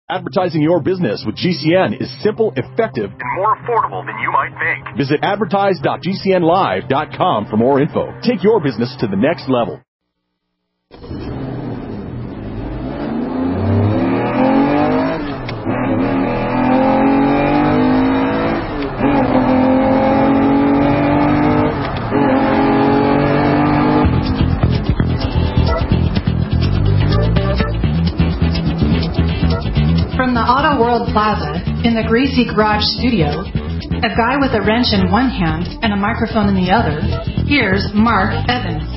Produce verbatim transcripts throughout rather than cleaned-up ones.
Advertising your business with G C N is simple, effective, and more affordable than you might think. Visit advertise dot g c n live dot com for more info. Take your business to the next level. From the Auto World Plaza in the Greasy Garage studio, a guy with a wrench in one hand and a microphone in the other, here's Mark Evans.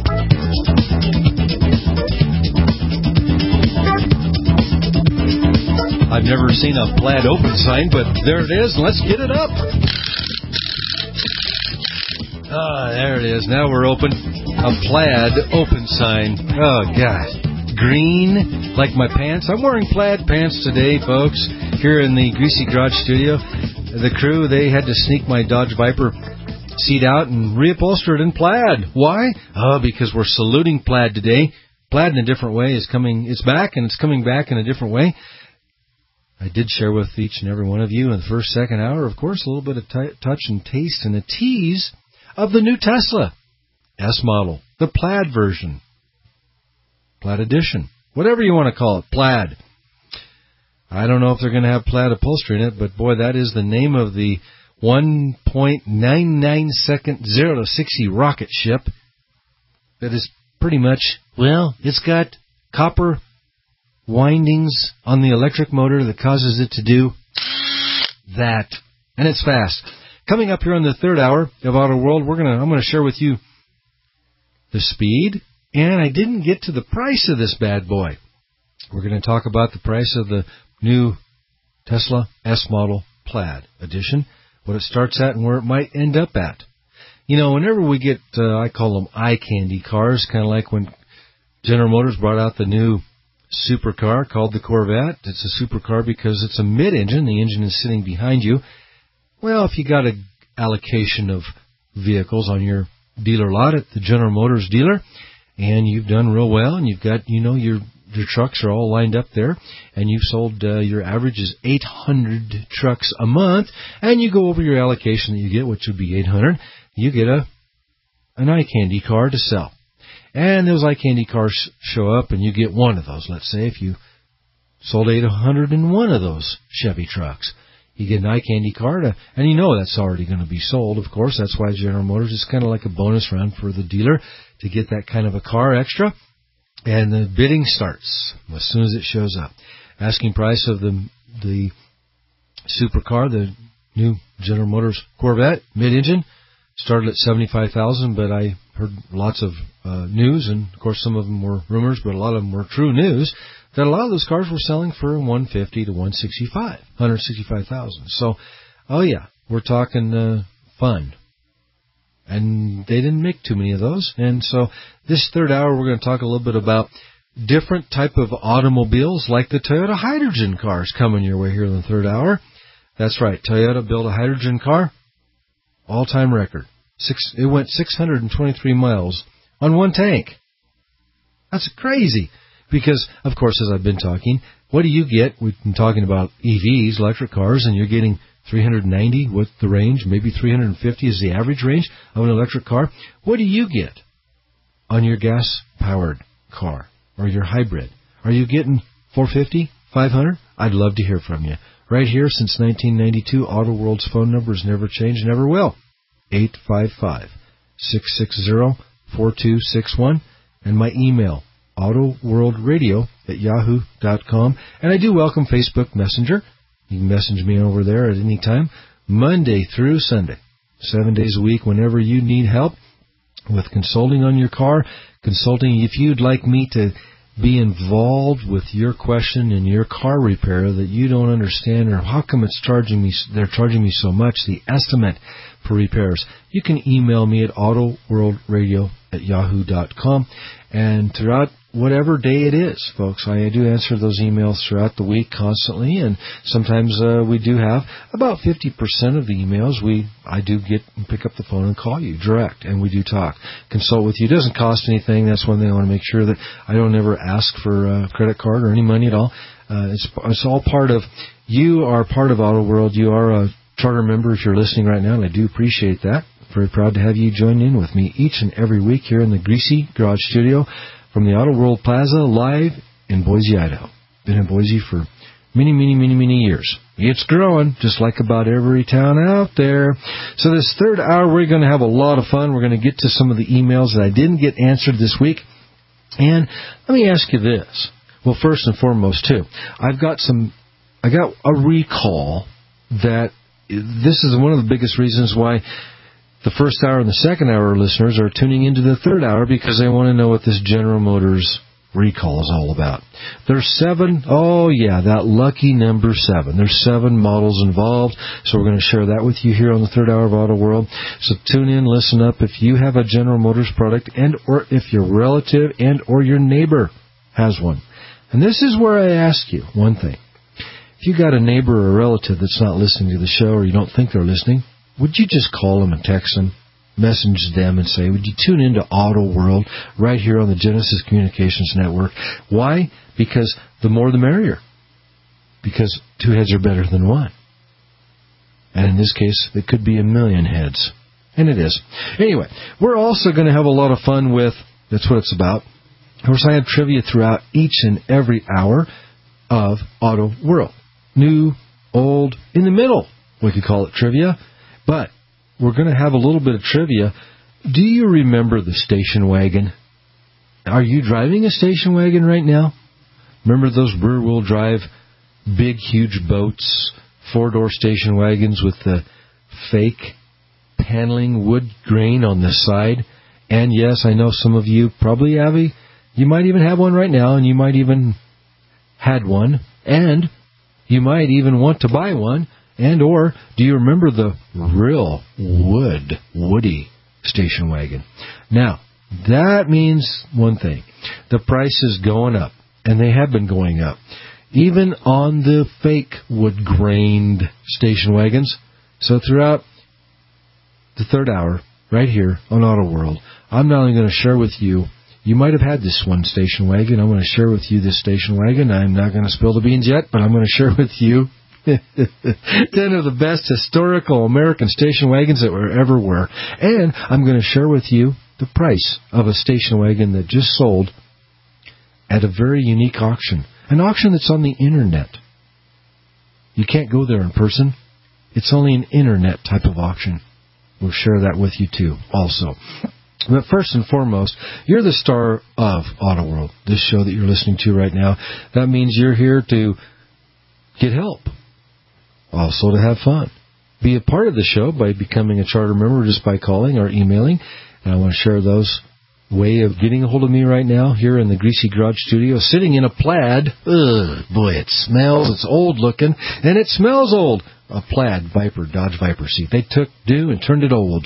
I've never seen a Plaid open sign, but there it is. Let's get it up. Ah, there it is. Now we're open. A Plaid open sign. Oh, God. Green, like my pants. I'm wearing Plaid pants today, folks, here in the Greasy Garage studio. The crew, they had to sneak my Dodge Viper seat out and reupholster it in Plaid. Why? Oh, because we're saluting Plaid today. Plaid in a different way is coming, it's back, and it's coming back in a different way. I did share with each and every one of you in the first, second hour, of course, a little bit of t- touch and taste and a tease of the new Tesla S model, the Plaid version. Plaid edition, whatever you want to call it, Plaid. I don't know if they're going to have Plaid upholstery in it, but boy, that is the name of the one point nine nine second zero to sixty rocket ship that is pretty much, well, it's got copper windings on the electric motor that causes it to do that, and it's fast. Coming up here on the third hour of Auto World, we're gonna I'm going to share with you the speed. And I didn't get to the price of this bad boy. We're going to talk about the price of the new Tesla S model Plaid edition, what it starts at and where it might end up at. You know, whenever we get, uh, I call them eye candy cars, kind of like when General Motors brought out the new supercar called the Corvette. It's a supercar because it's a mid-engine. The engine is sitting behind you. Well, if you got an allocation of vehicles on your dealer lot at the General Motors dealer, and you've done real well, and you've got, you know, your your trucks are all lined up there, and you've sold, uh, your average is eight hundred trucks a month, and you go over your allocation that you get, which would be eight hundred, you get a an eye candy car to sell. And those eye candy cars show up, and you get one of those. Let's say if you sold eight hundred one of those Chevy trucks, you get an eye candy car, to, and you know that's already going to be sold, of course. That's why General Motors is kind of like a bonus round for the dealer to get that kind of a car extra. And the bidding starts as soon as it shows up. Asking price of the the supercar, the new General Motors Corvette mid-engine, started at seventy-five thousand dollars, but I heard lots of uh, news, and of course some of them were rumors, but a lot of them were true news, that a lot of those cars were selling for one hundred fifty to one hundred sixty-five, one hundred sixty-five thousand. So, oh yeah, we're talking uh, fun. And they didn't make too many of those. And so this third hour, we're going to talk a little bit about different type of automobiles, like the Toyota hydrogen cars coming your way here in the third hour. That's right, Toyota built a hydrogen car, all-time record. Six, it went six hundred twenty-three miles on one tank. That's crazy. Because, of course, as I've been talking, what do you get? We've been talking about E Vs, electric cars, and you're getting three hundred ninety with the range. Maybe three hundred fifty is the average range of an electric car. What do you get on your gas-powered car or your hybrid? Are you getting four fifty, five hundred? I'd love to hear from you. Right here, since nineteen ninety-two, Auto World's phone number has never changed, never will. eight five five, six six zero, four two six one. And my email, autoworldradio at yahoo dot com. And I do welcome Facebook Messenger. You can message me over there at any time, Monday through Sunday, seven days a week, whenever you need help with consulting on your car, consulting if you'd like me to be involved with your question in your car repair that you don't understand, or how come it's charging me, they're charging me so much, the estimate for repairs. You can email me at autoworldradio at yahoo dot com. And throughout whatever day it is, folks, I do answer those emails throughout the week constantly, and sometimes uh, we do have about fifty percent of the emails we I do get and pick up the phone and call you direct, and we do talk, consult with you. It doesn't cost anything. That's one thing I want to make sure that I don't ever ask for a credit card or any money at all. Uh, it's, it's all part of, you are part of Auto World. You are a charter member if you're listening right now, and I do appreciate that. Very proud to have you join in with me each and every week here in the Greasy Garage Studio from the Auto World Plaza, live in Boise, Idaho. Been in Boise for many, many, many, many years. It's growing, just like about every town out there. So this third hour, we're going to have a lot of fun. We're going to get to some of the emails that I didn't get answered this week. And let me ask you this. Well, first and foremost, too, I've got some, I got a recall that this is one of the biggest reasons why the first hour and the second hour listeners are tuning into the third hour, because they want to know what this General Motors recall is all about. There's seven, oh yeah, that lucky number seven. There's seven models involved, so we're going to share that with you here on the third hour of Auto World. So tune in, listen up. If you have a General Motors product, and or if your relative and or your neighbor has one. And this is where I ask you one thing. If you got a neighbor or a relative that's not listening to the show, or you don't think they're listening, would you just call them and text them? Message them and say, would you tune into Auto World right here on the Genesis Communications Network? Why? Because the more the merrier. Because two heads are better than one. And in this case, it could be a million heads. And it is. Anyway, we're also going to have a lot of fun with, that's what it's about. Of course, I have trivia throughout each and every hour of Auto World. New, old, in the middle, we could call it trivia. But we're going to have a little bit of trivia. Do you remember the station wagon? Are you driving a station wagon right now? Remember those rear-wheel drive, big, huge boats, four-door station wagons with the fake paneling wood grain on the side? And yes, I know some of you probably have a, you might even have one right now, and you might even had one, and you might even want to buy one. And or, do you remember the real wood, woody station wagon? Now, that means one thing. The price is going up, and they have been going up. Even on the fake wood-grained station wagons. So throughout the third hour, right here on Auto World, I'm not only going to share with you, you might have had this one station wagon. I'm going to share with you this station wagon. I'm not going to spill the beans yet, but I'm going to share with you ten of the best historical American station wagons that were ever were. And I'm going to share with you the price of a station wagon that just sold at a very unique auction. An auction that's on the Internet. You can't go there in person. It's only an Internet type of auction. We'll share that with you too also. But first and foremost, you're the star of Auto World, this show that you're listening to right now. That means you're here to get help. Also to have fun. Be a part of the show by becoming a charter member, just by calling or emailing. And I want to share those way of getting a hold of me right now here in the Greasy Garage Studio, sitting in a plaid. Ugh, boy, it smells. It's old looking, and it smells old. A plaid Viper, Dodge Viper seat. They took new and turned it old.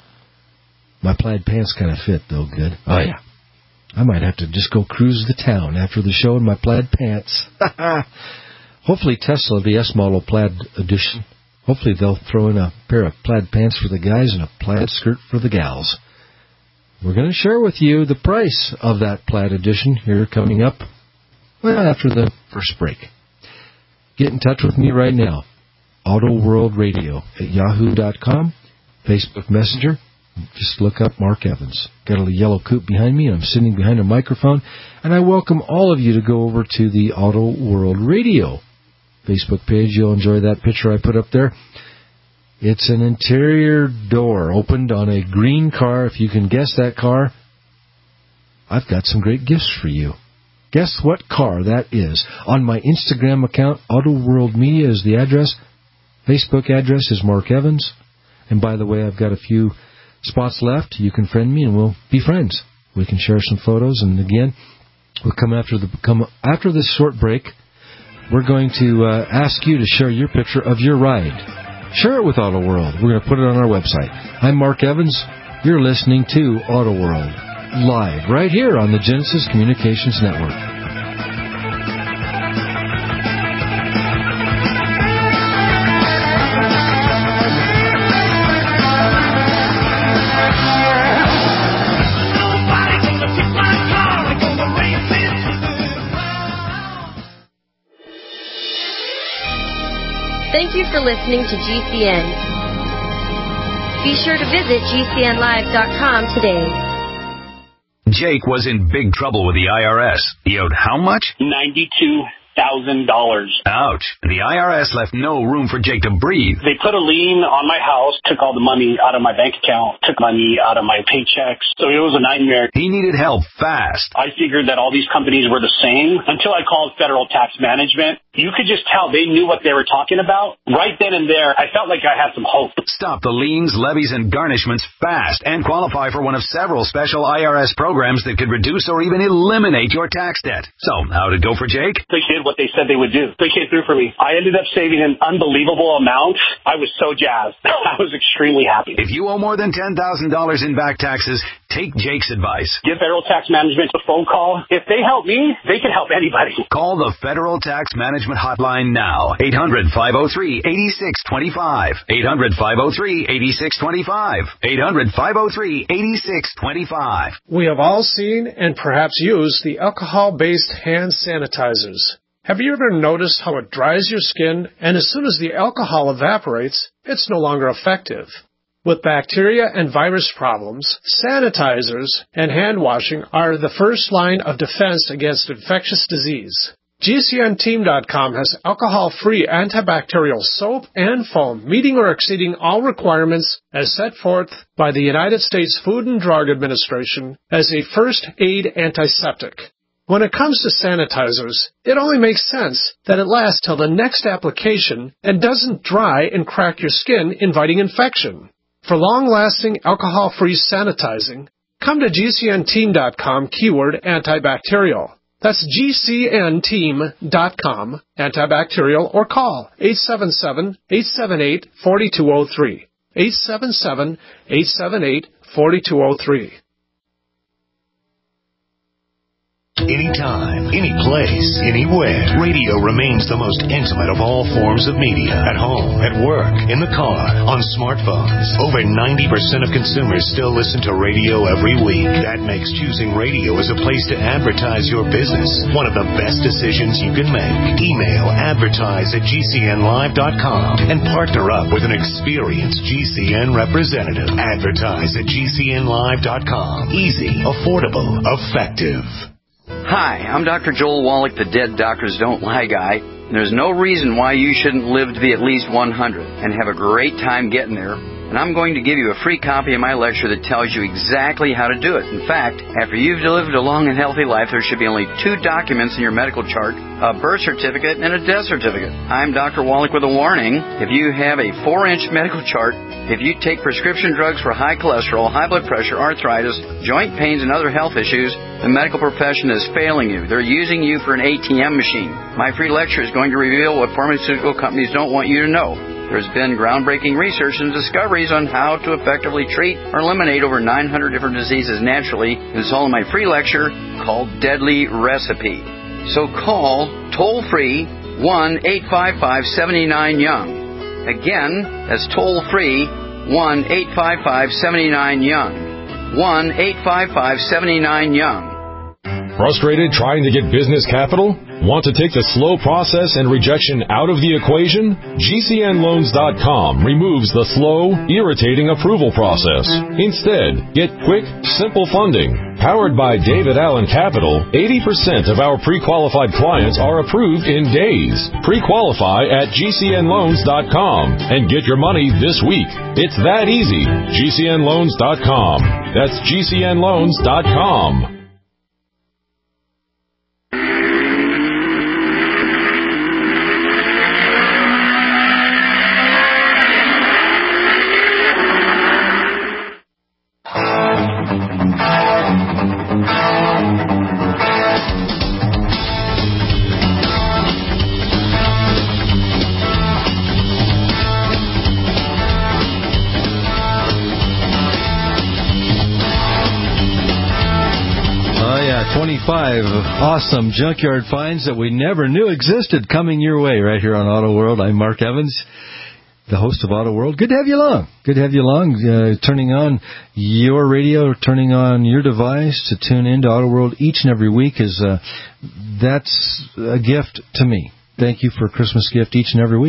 My plaid pants kind of fit, though, good. Oh, yeah. I might have to just go cruise the town after the show in my plaid pants. Hopefully Tesla, the S model plaid edition, hopefully they'll throw in a pair of plaid pants for the guys and a plaid skirt for the gals. We're going to share with you the price of that plaid edition here coming up, well, after the first break. Get in touch with me right now. Auto World Radio at yahoo dot com, Facebook Messenger. Just look up Mark Evans. Got a yellow coupe behind me, and I'm sitting behind a microphone. And I welcome all of you to go over to the Auto World Radio Facebook page. You'll enjoy that picture I put up there. It's an interior door opened on a green car. If you can guess that car, I've got some great gifts for you. Guess what car that is. On my Instagram account, Auto World Media is the address. Facebook address is Mark Evans. And by the way, I've got a few spots left. You can friend me and we'll be friends. We can share some photos. And again, we'll come after the come after this short break. We're going to uh, ask you to share your picture of your ride. Share it with Auto World. We're going to put it on our website. I'm Mark Evans. You're listening to Auto World, live right here on the Genesis Communications Network. Thank you for listening to G C N. Be sure to visit G C N live dot com today. Jake was in big trouble with the I R S. He owed how much? ninety-two thousand dollars. Ouch. The I R S left no room for Jake to breathe. They put a lien on my house, took all the money out of my bank account, took money out of my paychecks. So it was a nightmare. He needed help fast. I figured that all these companies were the same until I called Federal Tax Management. You could just tell they knew what they were talking about. Right then and there, I felt like I had some hope. Stop the liens, levies, and garnishments fast and qualify for one of several special I R S programs that could reduce or even eliminate your tax debt. So, how'd it go for Jake? They did what they said they would do. They came through for me. I ended up saving an unbelievable amount. I was so jazzed. I was extremely happy. If you owe more than ten thousand dollars in back taxes, take Jake's advice. Give Federal Tax Management a phone call. If they help me, they can help anybody. Call the Federal Tax Management hotline now. eight hundred, five oh three, eight six two five. eight hundred, five oh three, eight six two five. eight hundred, five oh three, eight six two five. We have all seen and perhaps used the alcohol-based hand sanitizers. Have you ever noticed how it dries your skin, and as soon as the alcohol evaporates, it's no longer effective? With bacteria and virus problems, sanitizers and hand washing are the first line of defense against infectious disease. G C N team dot com has alcohol-free antibacterial soap and foam, meeting or exceeding all requirements as set forth by the United States Food and Drug Administration as a first aid antiseptic. When it comes to sanitizers, it only makes sense that it lasts till the next application and doesn't dry and crack your skin, inviting infection. For long-lasting alcohol-free sanitizing, come to G C N team dot com keyword antibacterial. That's G C N team dot com, antibacterial, or call eight seven seven, eight seven eight, four two zero three. eight seven seven, eight seven eight, four two zero three. Anytime, any place, anywhere. Radio remains the most intimate of all forms of media. At home, at work, in the car, on smartphones. Over ninety percent of consumers still listen to radio every week. That makes choosing radio as a place to advertise your business one of the best decisions you can make. Email advertise at G C N live dot com and partner up with an experienced G C N representative. Advertise at G C N live dot com. Easy, affordable, effective. Hi, I'm Doctor Joel Wallach, the Dead Doctors Don't Lie guy. And there's no reason why you shouldn't live to be at least one hundred and have a great time getting there. And I'm going to give you a free copy of my lecture that tells you exactly how to do it. In fact, after you've lived a long and healthy life, there should be only two documents in your medical chart, a birth certificate and a death certificate. I'm Doctor Wallach with a warning. If you have a four-inch medical chart, if you take prescription drugs for high cholesterol, high blood pressure, arthritis, joint pains, and other health issues, the medical profession is failing you. They're using you for an A T M machine. My free lecture is going to reveal what pharmaceutical companies don't want you to know. There's been groundbreaking research and discoveries on how to effectively treat or eliminate over nine hundred different diseases naturally. It's all in my free lecture called Deadly Recipe. So call toll-free one eight five five, seven nine, young. Again, that's toll-free one eight five five, seven nine, young. one eight five five, seven nine, young. Frustrated trying to get business capital? Want to take the slow process and rejection out of the equation? G C N loans dot com removes the slow, irritating approval process. Instead, get quick, simple funding. Powered by David Allen Capital, eighty percent of our pre-qualified clients are approved in days. Pre-qualify at G C N loans dot com and get your money this week. It's that easy. G C N loans dot com. That's G C N loans dot com. twenty-five awesome junkyard finds that we never knew existed coming your way right here on Auto World. I'm Mark Evans, the host of Auto World. Good to have you along. Good to have you along, uh, turning on your radio, turning on your device to tune into Auto World each and every week. Is uh, that's a gift to me. Thank you for a Christmas gift each and every week.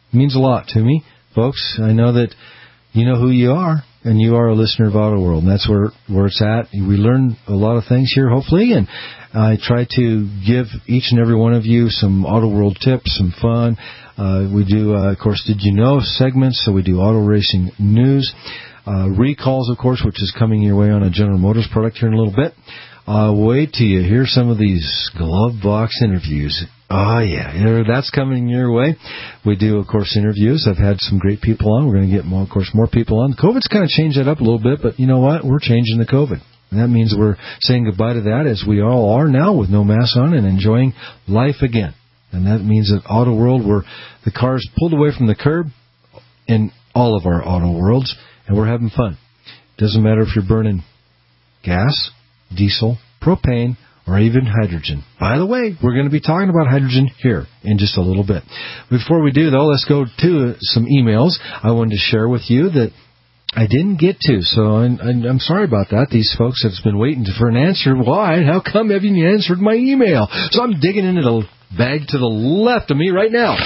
It means a lot to me, folks. I know that you know who you are, and you are a listener of Auto World, and that's where, where it's at. We learn a lot of things here, hopefully, and I try to give each and every one of you some Auto World tips, some fun. Uh, we do, uh, of course, Did You Know segments, so we do auto racing news. Uh, recalls, of course, which is coming your way on a General Motors product here in a little bit. Uh, wait till you hear some of these glove box interviews. Oh, yeah, that's coming your way. We do, of course, interviews. I've had some great people on. We're going to get, more, of course, more people on. COVID's kind of changed that up a little bit, but you know what? We're changing the COVID. And that means we're saying goodbye to that, as we all are now with no mask on and enjoying life again. And that means that Auto World, where the car's pulled away from the curb in all of our Auto Worlds, and we're having fun. Doesn't matter if you're burning gas, diesel, propane, or even hydrogen. By the way, we're going to be talking about hydrogen here in just a little bit. Before we do, though, let's go to some emails I wanted to share with you that I didn't get to, so I'm, I'm sorry about that. These folks have been waiting for an answer. Why? How come haven't you answered my email? So I'm digging into the bag to the left of me right now.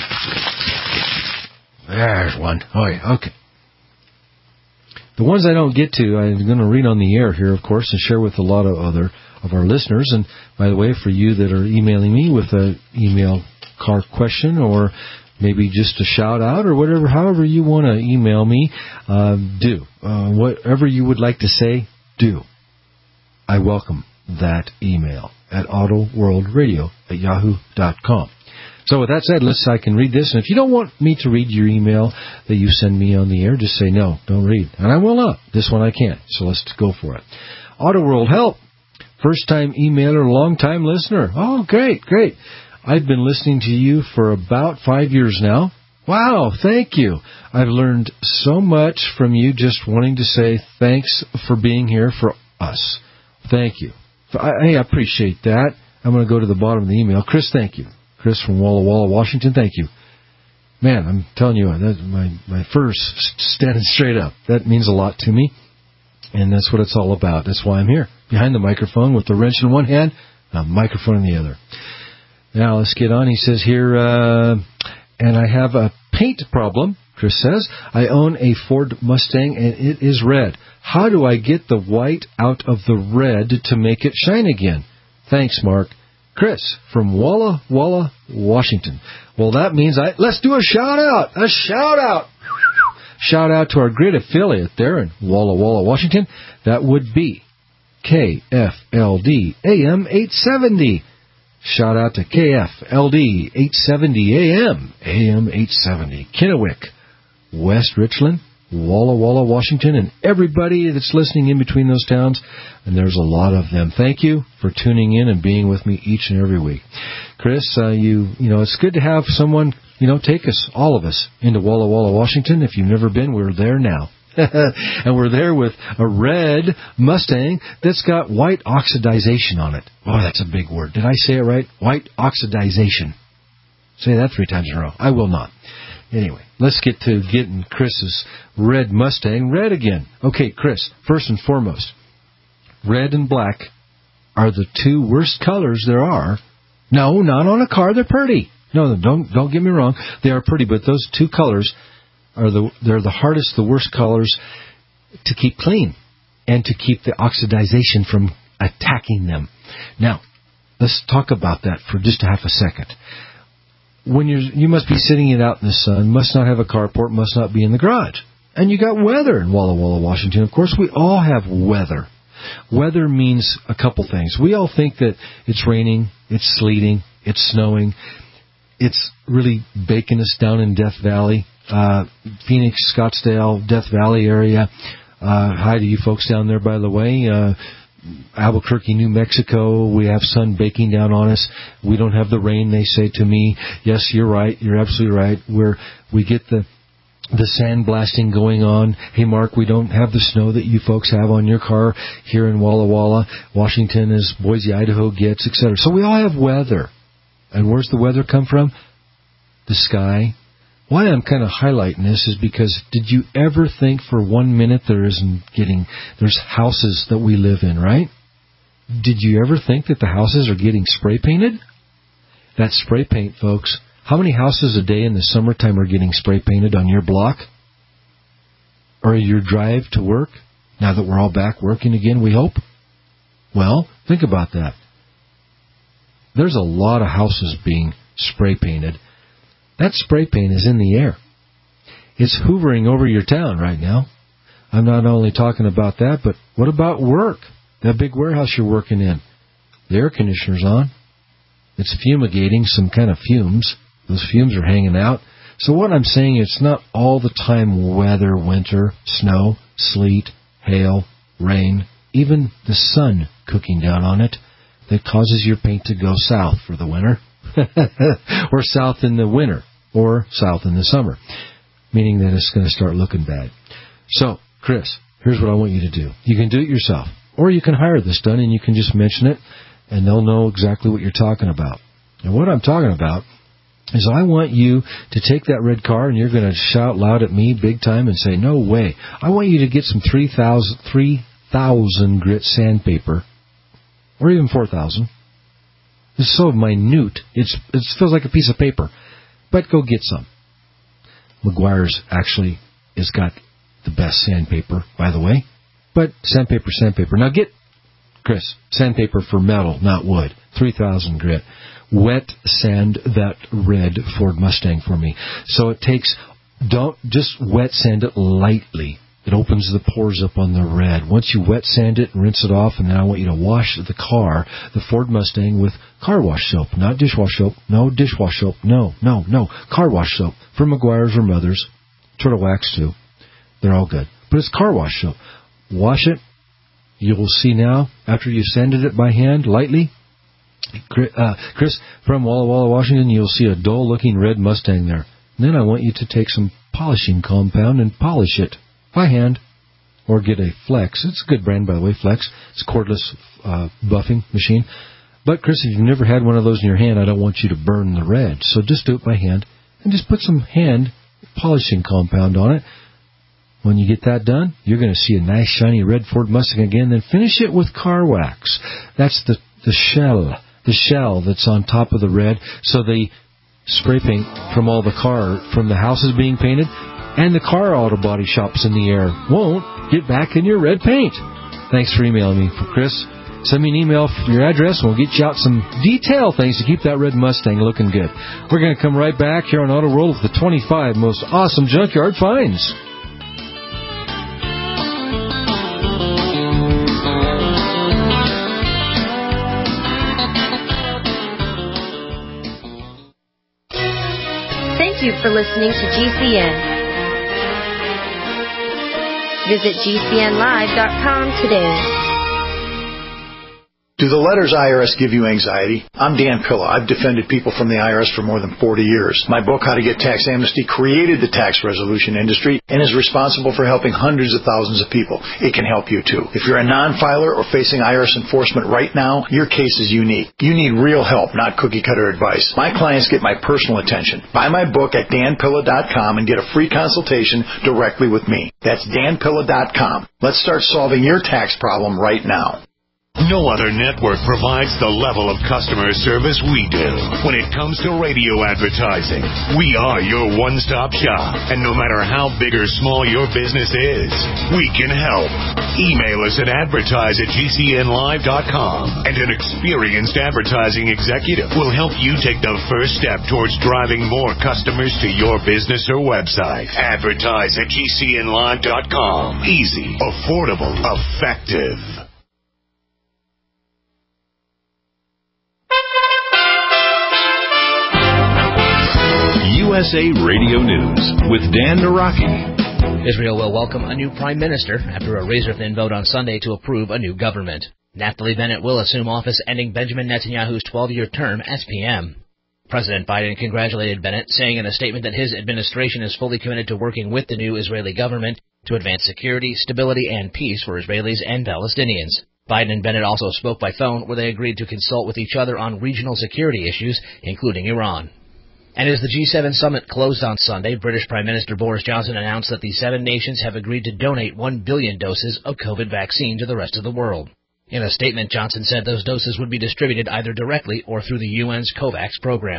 There's one. Oh, yeah, okay. The ones I don't get to, I'm going to read on the air here, of course, and share with a lot of other of our listeners. And by the way, for you that are emailing me with an email car question, or maybe just a shout out, or whatever, however you want to email me, uh, do. Uh, whatever you would like to say, do. I welcome that email at autoworldradio at yahoo dot com. So with that said, let's, I can read this. And if you don't want me to read your email that you send me on the air, just say no, don't read. And I will not. This one I can't. So let's go for it. Auto World help. First-time emailer, long-time listener. Oh, great, great. I've been listening to you for about five years now. Wow, thank you. I've learned so much from you, just wanting to say thanks for being here for us. Thank you. I, I appreciate that. I'm going to go to the bottom of the email. Chris, thank you. Chris from Walla Walla, Washington, thank you. Man, I'm telling you, that's my, my first standing straight up. That means a lot to me, and that's what it's all about. That's why I'm here, behind the microphone with the wrench in one hand, a microphone in the other. Now, let's get on. He says here, uh, and I have a paint problem, Chris says. I own a Ford Mustang, and it is red. How do I get the white out of the red to make it shine again? Thanks, Mark. Chris from Walla Walla, Washington. Well, that means I let's do a shout out. A shout out. Shout out to our great affiliate there in Walla Walla, Washington. That would be K F L D A M eight seventy. Shout out to K F L D eight seventy A M, A M eight seventy. Kennewick, West Richland, Walla Walla, Washington, and everybody that's listening in between those towns, and there's a lot of them. Thank you for tuning in and being with me each and every week. Chris, uh, you you know, it's good to have someone, you know, take us, all of us, into Walla Walla, Washington. If you've never been, we're there now. And we're there with a red Mustang that's got white oxidization on it. Oh, that's a big word. Did I say it right? White oxidization. Say that three times in a row. I will not. Anyway, let's get to getting Chris's red Mustang red again. Okay, Chris, first and foremost, red and black are the two worst colors there are. No, not on a car. They're pretty. No, don't don't get me wrong. They are pretty, but those two colors are the they're the hardest, the worst colors to keep clean and to keep the oxidization from attacking them. Now, let's talk about that for just a half a second. When you're, you must be sitting it out in the sun, must not have a carport, must not be in the garage. And you got weather in Walla Walla, Washington. Of course, we all have weather. Weather means a couple things. We all think that it's raining, it's sleeting, it's snowing. It's really baking us down in Death Valley, uh, Phoenix, Scottsdale, Death Valley area. Uh, hi to you folks down there, by the way. Uh, Albuquerque, New Mexico, we have sun baking down on us. We don't have the rain, they say to me. Yes, you're right. You're absolutely right. We're, we get the the sand blasting going on. Hey, Mark, we don't have the snow that you folks have on your car here in Walla Walla, Washington, as Boise, Idaho gets, et cetera. So we all have weather. And where's the weather come from? The sky. Why I'm kind of highlighting this is because did you ever think for one minute there isn't getting, there's houses that we live in, right? Did you ever think that the houses are getting spray painted? That spray paint, folks, How many houses a day in the summertime are getting spray painted on your block? Or your drive to work? Now that we're all back working again, we hope? Well, think about that. There's a lot of houses being spray painted. That spray paint is in the air. It's hovering over your town right now. I'm not only talking about that, but what about work? That big warehouse you're working in. The air conditioner's on. It's fumigating some kind of fumes. Those fumes are hanging out. So what I'm saying, it's not all the time weather, winter, snow, sleet, hail, rain, even the sun cooking down on it that causes your paint to go south for the winter, or south in the winter, or south in the summer, meaning that it's going to start looking bad. So, Chris, here's what I want you to do. You can do it yourself, or you can hire this done, and you can just mention it, and they'll know exactly what you're talking about. And what I'm talking about is I want you to take that red car, and you're going to shout loud at me big time and say, no way. I want you to get some three thousand grit sandpaper, or even four thousand. It's so minute, it's, it feels like a piece of paper. But go get some. Meguiar's actually has got the best sandpaper, by the way. But sandpaper, sandpaper. Now get, Chris, sandpaper for metal, not wood. three thousand grit. Wet sand that red Ford Mustang for me. So it takes, don't just wet sand it lightly. It opens the pores up on the red. Once you wet sand it and rinse it off, and then I want you to wash the car, the Ford Mustang, with car wash soap. Not dishwash soap. No dishwash soap. No, no, no. Car wash soap. From Meguiar's or Mother's. Turtle Wax, too. They're all good. But it's car wash soap. Wash it. You will see now, after you've sanded it by hand, lightly, uh, Chris, from Walla Walla, Washington, you'll see a dull-looking red Mustang there. And then I want you to take some polishing compound and polish it by hand, or get a Flex. It's a good brand, by the way, Flex. It's a cordless uh, buffing machine. But, Chris, if you've never had one of those in your hand, I don't want you to burn the red. So just do it by hand, and just put some hand polishing compound on it. When you get that done, you're going to see a nice, shiny red Ford Mustang again. Then finish it with car wax. That's the, the shell, the shell that's on top of the red. So the spray paint from all the car, from the houses being painted, and the car auto body shops in the air won't get back in your red paint. Thanks for emailing me, for Chris. Send me an email for your address, and we'll get you out some detail things to keep that red Mustang looking good. We're going to come right back here on Auto World with the twenty-five most awesome junkyard finds. Thank you for listening to G C N. Visit G C N live dot com today. Do the letters I R S give you anxiety? I'm Dan Pilla. I've defended people from the I R S for more than forty years. My book, How to Get Tax Amnesty, created the tax resolution industry and is responsible for helping hundreds of thousands of people. It can help you, too. If you're a non-filer or facing I R S enforcement right now, your case is unique. You need real help, not cookie-cutter advice. My clients get my personal attention. Buy my book at Dan Pilla dot com and get a free consultation directly with me. That's Dan Pilla dot com. Let's start solving your tax problem right now. No other network provides the level of customer service we do. When it comes to radio advertising, we are your one-stop shop. And no matter how big or small your business is, we can help. Email us at advertise at G C N live dot com, and an experienced advertising executive will help you take the first step towards driving more customers to your business or website. Advertise at G C N live dot com. Easy, affordable, effective. U S A Radio News with Dan Naraki. Israel will welcome a new prime minister after a razor-thin vote on Sunday to approve a new government. Naftali Bennett will assume office, ending Benjamin Netanyahu's twelve-year term as P M. President Biden congratulated Bennett, saying in a statement that his administration is fully committed to working with the new Israeli government to advance security, stability, and peace for Israelis and Palestinians. Biden and Bennett also spoke by phone, where they agreed to consult with each other on regional security issues, including Iran. And as the G seven summit closed on Sunday, British Prime Minister Boris Johnson announced that the seven nations have agreed to donate one billion doses of COVID vaccine to the rest of the world. In a statement, Johnson said those doses would be distributed either directly or through the U N's COVAX program.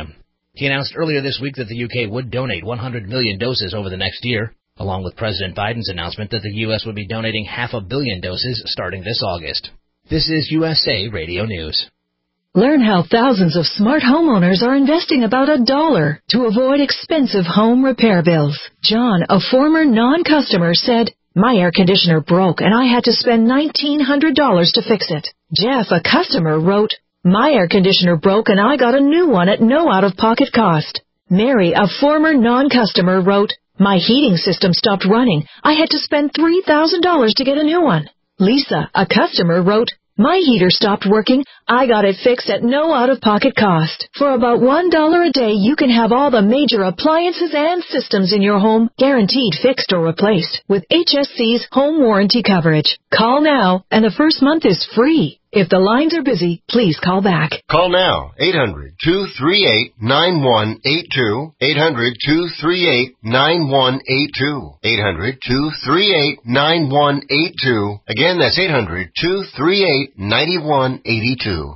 He announced earlier this week that the U K would donate one hundred million doses over the next year, along with President Biden's announcement that the U S would be donating half a billion doses starting this August. This is U S A Radio News. Learn how thousands of smart homeowners are investing about a dollar to avoid expensive home repair bills. John, a former non-customer, said, "My air conditioner broke and I had to spend nineteen hundred dollars to fix it." Jeff, a customer, wrote, "My air conditioner broke and I got a new one at no out-of-pocket cost." Mary, a former non-customer, wrote, "My heating system stopped running. I had to spend three thousand dollars to get a new one." Lisa, a customer, wrote, "My heater stopped working. I got it fixed at no out-of-pocket cost." For about one dollar a day, you can have all the major appliances and systems in your home guaranteed fixed or replaced with H S C's home warranty coverage. Call now, and the first month is free. If the lines are busy, please call back. Call now, eight hundred, two three eight, nine one eight two, eight hundred, two three eight, nine one eight two, eight hundred, two three eight, nine one eight two. Again, that's eight hundred, two three eight, nine one eight two.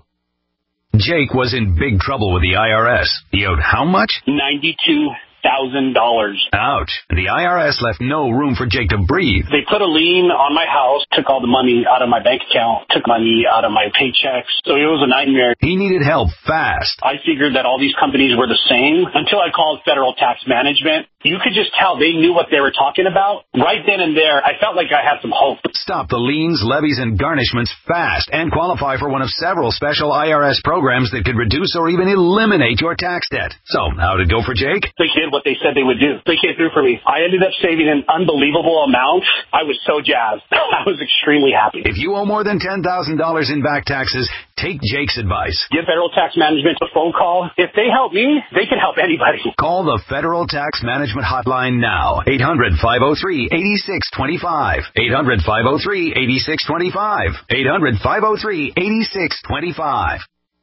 Jake was in big trouble with the I R S. He owed how much? ninety-two thousand dollars. Ouch. The I R S left no room for Jake to breathe. They put a lien on my house, took all the money out of my bank account, took money out of my paychecks. So it was a nightmare. He needed help fast. I figured that all these companies were the same until I called Federal Tax Management. You could just tell they knew what they were talking about. Right then and there, I felt like I had some hope. Stop the liens, levies, and garnishments fast and qualify for one of several special I R S programs that could reduce or even eliminate your tax debt. So, how'd it go for Jake? They did what they said they would do. They came through for me. I ended up saving an unbelievable amount. I was so jazzed. I was extremely happy. If you owe more than ten thousand dollars in back taxes, take Jake's advice. Give Federal Tax Management a phone call. If they help me, they can help anybody. Call the Federal Tax Management Hotline now. eight hundred, five oh three, eight six two five. eight hundred, five oh three, eight six two five. eight hundred, five oh three, eight six two five.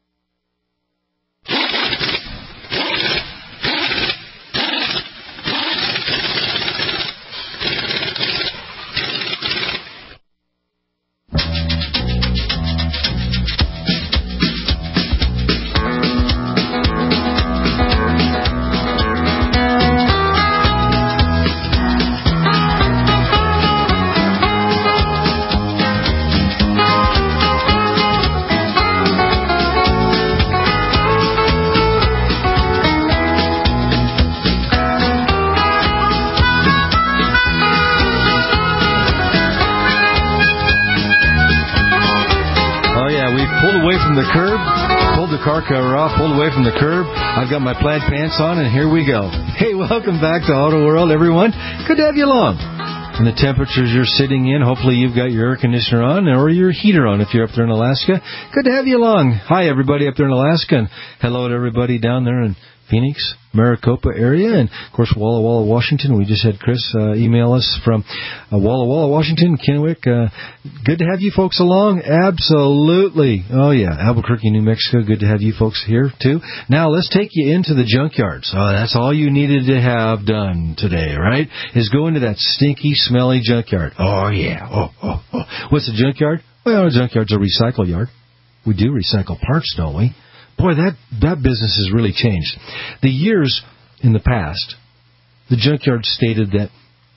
The curb, pulled the car cover off, pulled away from the curb. I've got my plaid pants on, and here we go. Hey, welcome back to Auto World, everyone. Good to have you along. And the temperatures you're sitting in, hopefully you've got your air conditioner on or your heater on if you're up there in Alaska. Good to have you along. Hi, everybody up there in Alaska, and hello to everybody down there in Phoenix, Maricopa area, and, of course, Walla Walla, Washington. We just had Chris uh, email us from uh, Walla Walla, Washington, Kennewick. Uh, good to have you folks along. Absolutely. Oh, yeah. Albuquerque, New Mexico. Good to have you folks here, too. Now, let's take you into the junkyards. Oh, that's all you needed to have done today, right, is go into that stinky, smelly junkyard. Oh, yeah. Oh, oh, oh. What's a junkyard? Well, a junkyard's a recycle yard. We do recycle parts, don't we? Boy, that, that business has really changed. The years in the past, the junkyard stated that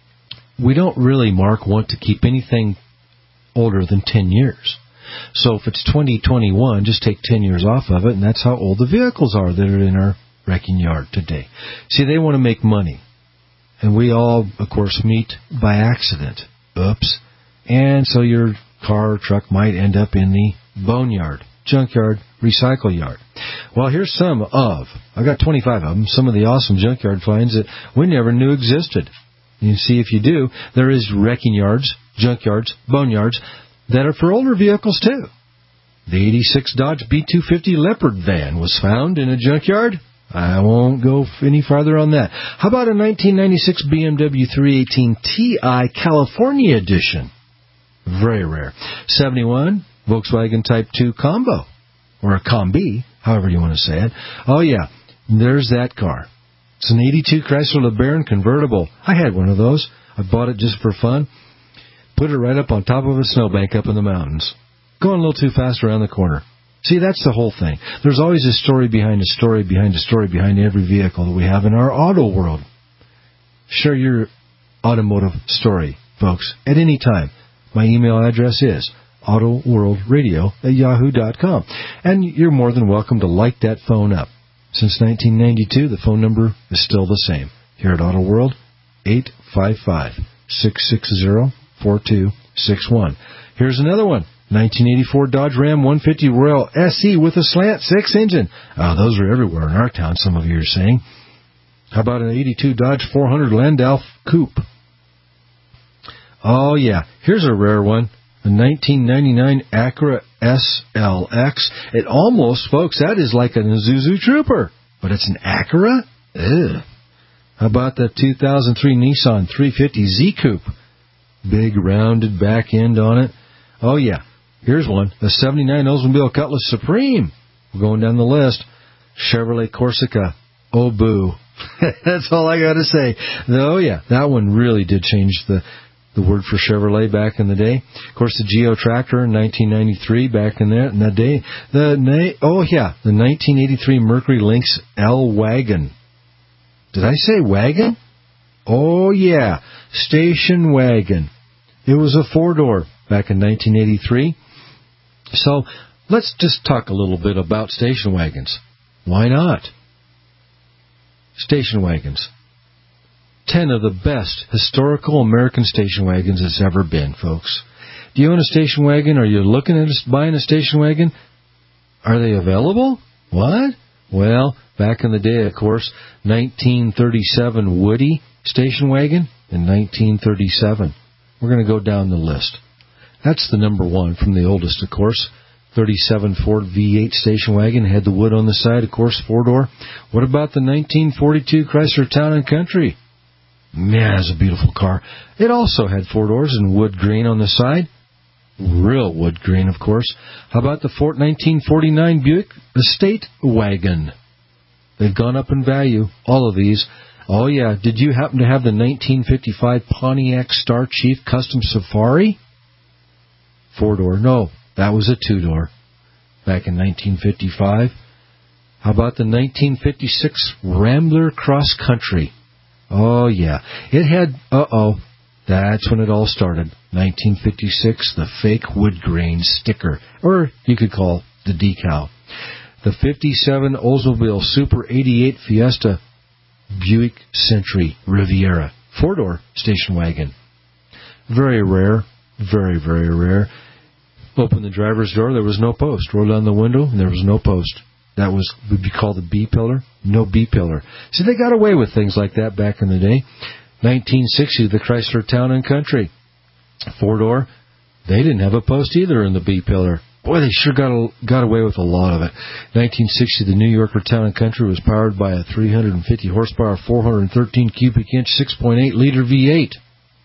we don't really, Mark, want to keep anything older than ten years. So if it's twenty twenty-one, just take ten years off of it, and that's how old the vehicles are that are in our wrecking yard today. See, they want to make money. And we all, of course, meet by accident. Oops. And so your car or truck might end up in the boneyard, junkyard, recycle yard. Well, here's some of, I've got twenty-five of them, some of the awesome junkyard finds that we never knew existed. You see, if you do, there is wrecking yards, junkyards, boneyards that are for older vehicles, too. The eighty-six Dodge B two fifty Leopard van was found in a junkyard. I won't go any farther on that. How about a nineteen ninety-six B M W three eighteen T I California Edition? Very rare. seventy-one Volkswagen Type two Combo, or a Combi, however you want to say it. Oh, yeah, there's that car. It's an eighty-two Chrysler LeBaron convertible. I had one of those. I bought it just for fun. Put it right up on top of a snowbank up in the mountains. Going a little too fast around the corner. See, that's the whole thing. There's always a story behind a story behind a story behind every vehicle that we have in our auto world. Share your automotive story, folks, at any time. My email address is autoworldradio at yahoo dot com. And you're more than welcome to light that phone up. Since nineteen ninety-two, the phone number is still the same. Here at Auto World, eight five five, six six zero, four two six one. Here's another one. nineteen eighty-four Dodge Ram one fifty Royal S E with a slant six engine. Uh, those are everywhere in our town, some of you are saying. How about an eighty-two Dodge four hundred Landau Coupe? Oh, yeah. Here's a rare one. A nineteen ninety-nine Acura S L X. It almost, folks, that is like an Isuzu Trooper. But it's an Acura? Ugh. How about the two thousand three Nissan three fifty Z Coupe? Big rounded back end on it. Oh, yeah. Here's one. The seventy-nine Oldsmobile Cutlass Supreme. We're going down the list. Chevrolet Corsica. Oh, boo. That's all I got to say. Oh, yeah. That one really did change the, the word for Chevrolet back in the day. Of course, the Geo Tractor in nineteen ninety-three back in that, in that day. The Oh, yeah. The nineteen eighty-three Mercury Lynx L Wagon. Did I say wagon? Oh, yeah. Station wagon. It was a four-door back in nineteen eighty-three. So let's just talk a little bit about station wagons. Why not? Station wagons. Ten of the best historical American station wagons that's ever been, folks. Do you own a station wagon? Are you looking at buying a station wagon? Are they available? What? Well, back in the day, of course, nineteen thirty-seven Woody station wagon in nineteen thirty-seven. We're going to go down the list. That's the number one from the oldest, of course. thirty-seven Ford V eight station wagon. Had the wood on the side, of course, four-door. What about the nineteen forty-two Chrysler Town and Country? Man, it's a beautiful car. It also had four doors and wood grain on the side. Real wood grain, of course. How about the Ford nineteen forty-nine Buick Estate wagon? They've gone up in value, all of these. Oh, yeah. Did you happen to have the nineteen fifty-five Pontiac Star Chief Custom Safari? Four-door. No, that was a two-door back in nineteen fifty-five. How about the nineteen fifty-six Rambler Cross Country? Oh, yeah. It had, uh-oh, that's when it all started. nineteen fifty-six, the fake wood grain sticker, or you could call the decal. The fifty-seven Oldsmobile Super eighty-eight Fiesta Buick Century Riviera, four-door station wagon. Very rare, very, very rare. Open the driver's door, there was no post. Roll down the window, and there was no post. That was would be called the B-pillar. No B-pillar. See, they got away with things like that back in the day. nineteen sixty, the Chrysler Town and Country. Four-door. They didn't have a post either in the B-pillar. Boy, they sure got got away with a lot of it. nineteen sixty, the New Yorker Town and Country was powered by a three hundred fifty horsepower, four hundred thirteen cubic inch, six point eight liter V eight.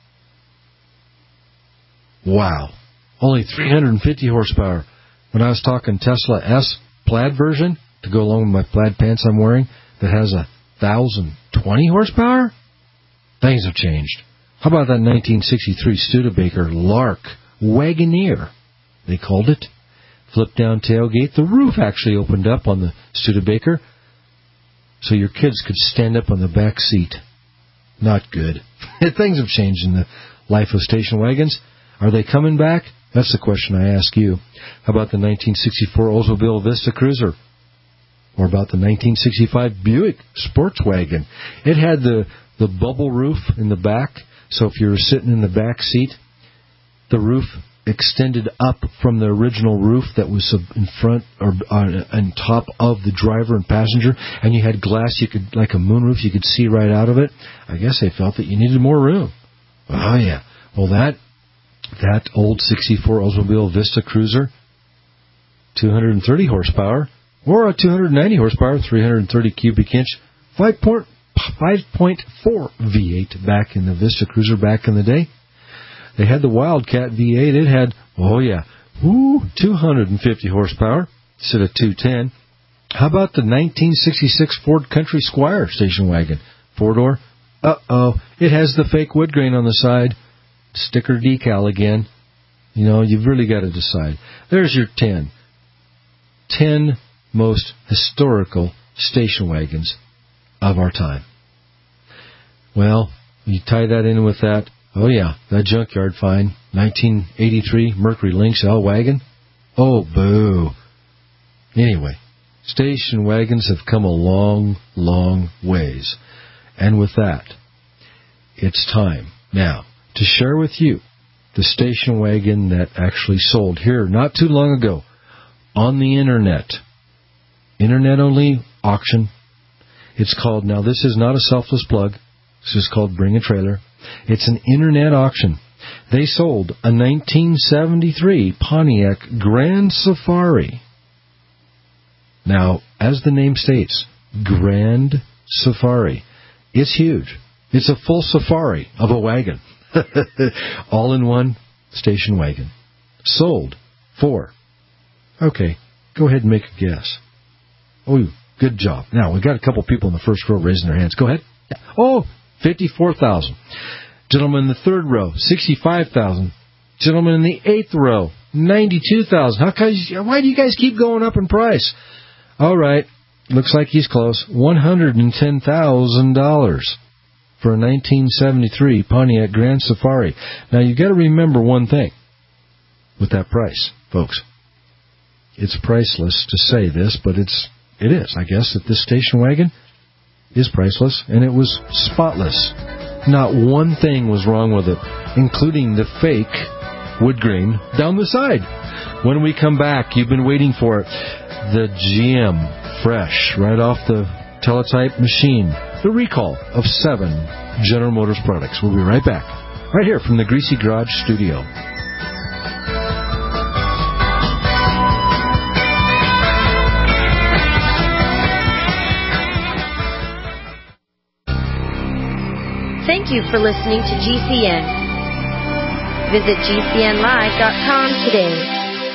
Wow. Only three hundred fifty horsepower. When I was talking Tesla S plaid version, to go along with my plaid pants I'm wearing, that has a one thousand twenty horsepower, things have changed. How about that nineteen sixty-three Studebaker Lark Wagoneer, they called it? Flip-down tailgate. The roof actually opened up on the Studebaker, so your kids could stand up on the back seat. Not good. Things have changed in the life of station wagons. Are they coming back? That's the question I ask you. How about the nineteen sixty-four Oldsmobile Vista Cruiser? Or about the nineteen sixty-five Buick Sports Wagon? It had the, the bubble roof in the back, so if you were sitting in the back seat, the roof extended up from the original roof that was in front or on, on top of the driver and passenger, and you had glass, you could like a moonroof, you could see right out of it. I guess they felt that you needed more room. Oh, yeah. Well, that that old sixty-four Oldsmobile Vista Cruiser, two hundred thirty horsepower, or a two hundred ninety horsepower, three hundred thirty cubic inch, five point four V eight back in the Vista Cruiser back in the day. They had the Wildcat V eight. It had, oh yeah, woo, two hundred fifty horsepower instead of two ten. How about the nineteen sixty-six Ford Country Squire station wagon? Four-door? Uh-oh. It has the fake wood grain on the side. Sticker decal again. You know, you've really got to decide. There's your ten. ten most historical station wagons of our time. Well, you tie that in with that, oh yeah, that junkyard find, nineteen eighty-three Mercury Lynx L wagon. Oh, boo. Anyway, station wagons have come a long, long ways. And with that, it's time now to share with you the station wagon that actually sold here not too long ago on the internet. Internet-only auction. It's called, now this is not a selfless plug, this is called Bring a Trailer. It's an internet auction. They sold a nineteen seventy-three Pontiac Grand Safari. Now, as the name states, Grand Safari. It's huge. It's a full safari of a wagon. All in one station wagon. Sold for, okay, go ahead and make a guess. Oh, good job. Now, we've got a couple people in the first row raising their hands. Go ahead. Oh, fifty-four thousand dollars. Gentleman in the third row, sixty-five thousand dollars. Gentleman in the eighth row, ninety-two thousand dollars. How, why do you guys keep going up in price? All right. Looks like he's close. one hundred ten thousand dollars for a nineteen seventy-three Pontiac Grand Safari. Now, you got to remember one thing with that price, folks. It's priceless to say this, but it's it is, I guess, that this station wagon is priceless, and it was spotless. Not one thing was wrong with it, including the fake wood grain down the side. When we come back, you've been waiting for it. The G M Fresh, right off the teletype machine. The recall of seven General Motors products. We'll be right back. Right here from the Greasy Garage Studio. Thank you for listening to G C N. Visit G C N live dot com today.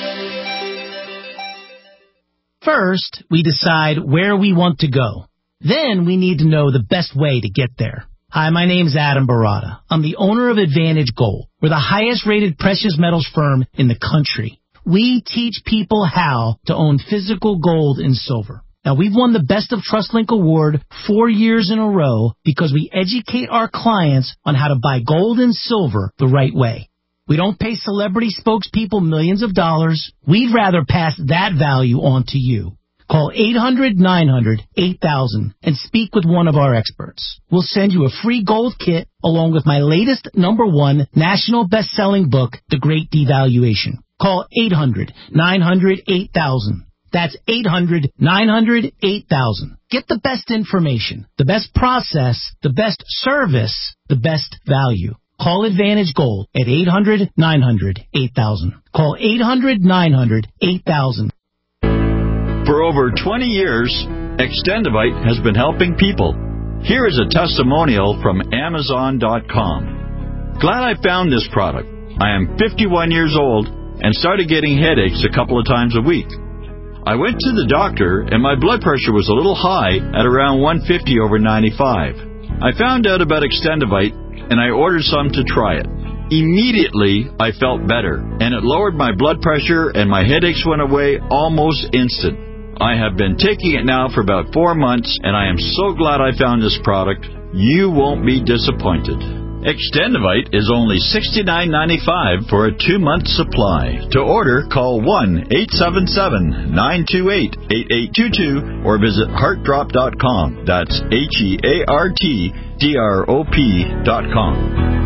First, we decide where we want to go. Then we need to know the best way to get there. Hi, my name's Adam Barada. I'm the owner of Advantage Gold. We're the highest rated precious metals firm in the country. We teach people how to own physical gold and silver. Now, we've won the Best of TrustLink Award four years in a row because we educate our clients on how to buy gold and silver the right way. We don't pay celebrity spokespeople millions of dollars. We'd rather pass that value on to you. Call eight hundred nine hundred eight thousand and speak with one of our experts. We'll send you a free gold kit along with my latest number one national best-selling book, The Great Devaluation. Call eight hundred nine hundred eight thousand. That's eight hundred nine hundred eight thousand. Get the best information, the best process, the best service, the best value. Call Advantage Gold at eight hundred nine hundred eight thousand. Call eight hundred nine hundred eight thousand. For over twenty years, Extendivite has been helping people. Here is a testimonial from Amazon dot com. Glad I found this product. I am fifty-one years old and started getting headaches a couple of times a week. I went to the doctor and my blood pressure was a little high at around one fifty over ninety-five. I found out about Extendivite and I ordered some to try it. Immediately, I felt better, and it lowered my blood pressure and my headaches went away almost instant. I have been taking it now for about four months, and I am so glad I found this product. You won't be disappointed. Extendivite is only sixty-nine ninety-five for a two-month supply. To order, call one eight seven seven nine two eight eight eight two two or visit heart drop dot com. That's H E A R T D R O P dot com.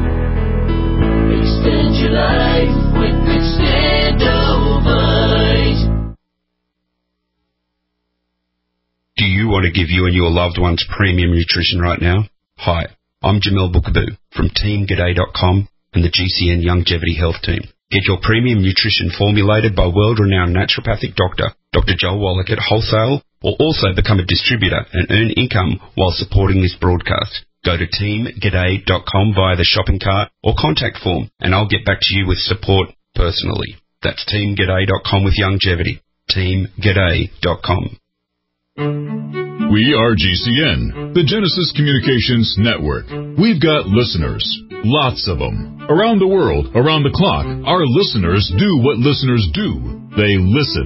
Extend your life with Extendivite. Do you want to give you and your loved ones premium nutrition right now? Hi, I'm Jamil Bookaboo from Team G'day dot com and the G C N Longevity Health Team. Get your premium nutrition formulated by world-renowned naturopathic doctor, Doctor Joel Wallach at wholesale, or also become a distributor and earn income while supporting this broadcast. Go to Team G'day dot com via the shopping cart or contact form, and I'll get back to you with support personally. That's Team G'day dot com with longevity. Team G'day dot com. We are G C N, the Genesis Communications Network. We've got listeners, lots of them. Around the world, around the clock, our listeners do what listeners do. They listen.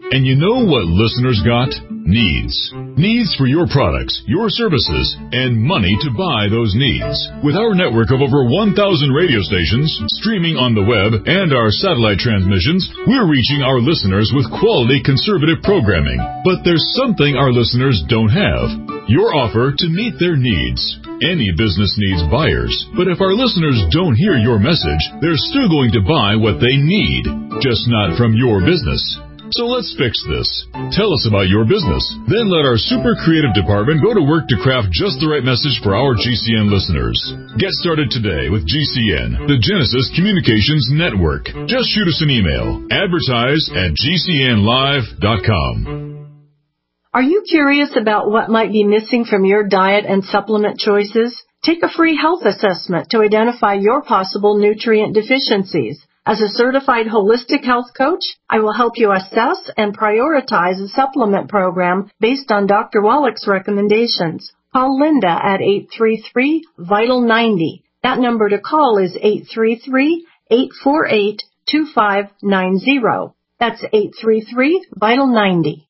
And you know what listeners got? Needs. Needs for your products, your services, and money to buy those needs. With our network of over one thousand radio stations, streaming on the web, and our satellite transmissions, we're reaching our listeners with quality conservative programming. But there's something our listeners don't have. Your offer to meet their needs. Any business needs buyers, but if our listeners don't hear your message, they're still going to buy what they need, just not from your business. So let's fix this. Tell us about your business. Then let our super creative department go to work to craft just the right message for our G C N listeners. Get started today with G C N, the Genesis Communications Network. Just shoot us an email. Advertise at G C N live dot com. Are you curious about what might be missing from your diet and supplement choices? Take a free health assessment to identify your possible nutrient deficiencies. As a certified holistic health coach, I will help you assess and prioritize a supplement program based on Doctor Wallach's recommendations. Call Linda at eight three three, vital ninety. That number to call is eight three three, eight four eight, two five nine zero. That's eight three three, vital ninety.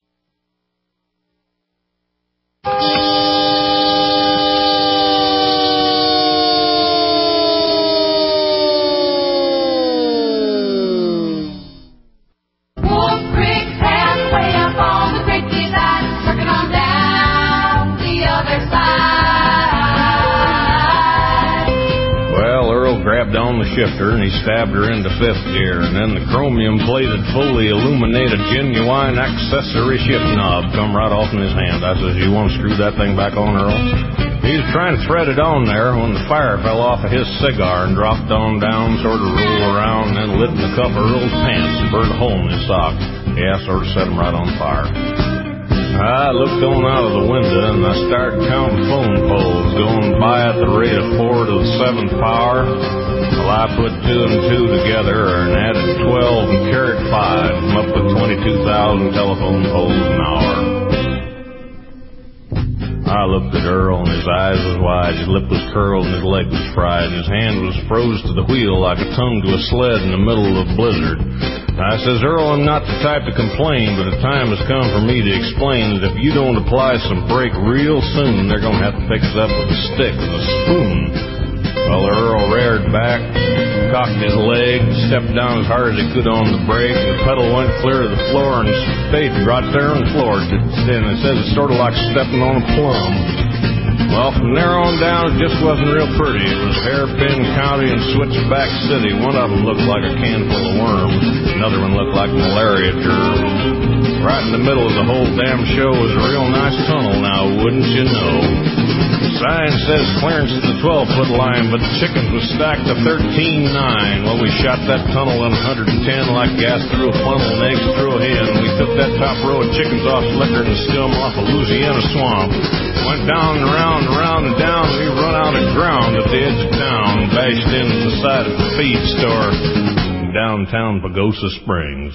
Grabbed on the shifter and he stabbed her into fifth gear, and then the chromium-plated, fully illuminated, genuine accessory shift knob come right off in his hand. I says, "You want to screw that thing back on, Earl?" He was trying to thread it on there when the fire fell off of his cigar and dropped on down, sort of rolled around, and then lit in the cuff of Earl's pants and burned a hole in his sock. Yeah, sort of set him right on fire. I looked on out of the window and I started counting phone poles going by at the rate of four to the seventh power. Well, I put two and two together and added twelve and carried five. I'm up to twenty-two thousand telephone poles an hour. I looked at Earl and his eyes was wide, his lip was curled and his leg was fried, and his hand was froze to the wheel like a tongue to a sled in the middle of a blizzard. I says, "Earl, I'm not the type to complain, but the time has come for me to explain that if you don't apply some brake real soon, they're going to have to fix it up with a stick and a spoon." Well, Earl reared back, cocked his leg, stepped down as hard as he could on the brake, and the pedal went clear to the floor and stayed right there on the floor. And it says it's sort of like stepping on a plum. Well, from there on down, it just wasn't real pretty. It was Hairpin County and Switchback City. One of them looked like a can full of worms. Another one looked like malaria germs. Right in the middle of the whole damn show was a real nice tunnel now, wouldn't you know? Sign says clearance to the twelve-foot line, but the chickens was stacked to thirteen nine. Well, we shot that tunnel in one hundred ten like gas through a funnel and eggs through a hen. We took that top row of chickens off Slicker and scum off a Louisiana swamp. Went down and around and around and down. We run out of ground at the edge of town, bashed into the side of the feed store in downtown Pagosa Springs.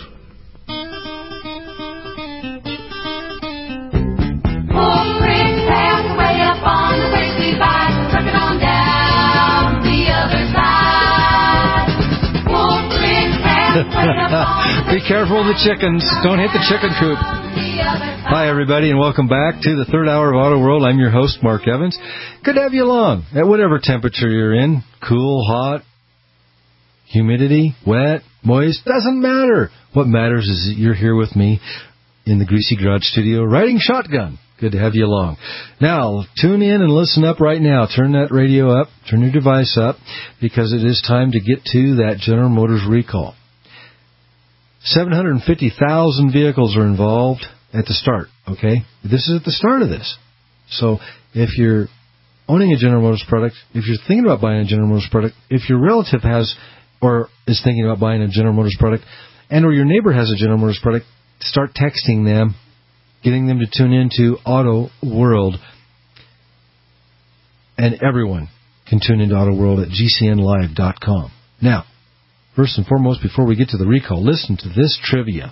Be careful of the chickens. Don't hit the chicken coop. Hi, everybody, and welcome back to the third hour of Auto World. I'm your host, Mark Evans. Good to have you along at whatever temperature you're in. Cool, hot, humidity, wet, moist, doesn't matter. What matters is that you're here with me in the Greasy Garage studio riding shotgun. Good to have you along. Now, tune in and listen up right now. Turn that radio up, turn your device up, because it is time to get to that General Motors recall. seven hundred fifty thousand vehicles are involved at the start, okay? This is at the start of this. So if you're owning a General Motors product, if you're thinking about buying a General Motors product, if your relative has or is thinking about buying a General Motors product, and or your neighbor has a General Motors product, start texting them, getting them to tune into Auto World. And everyone can tune into Auto World at G C N live dot com. Now, first and foremost, before we get to the recall, listen to this trivia.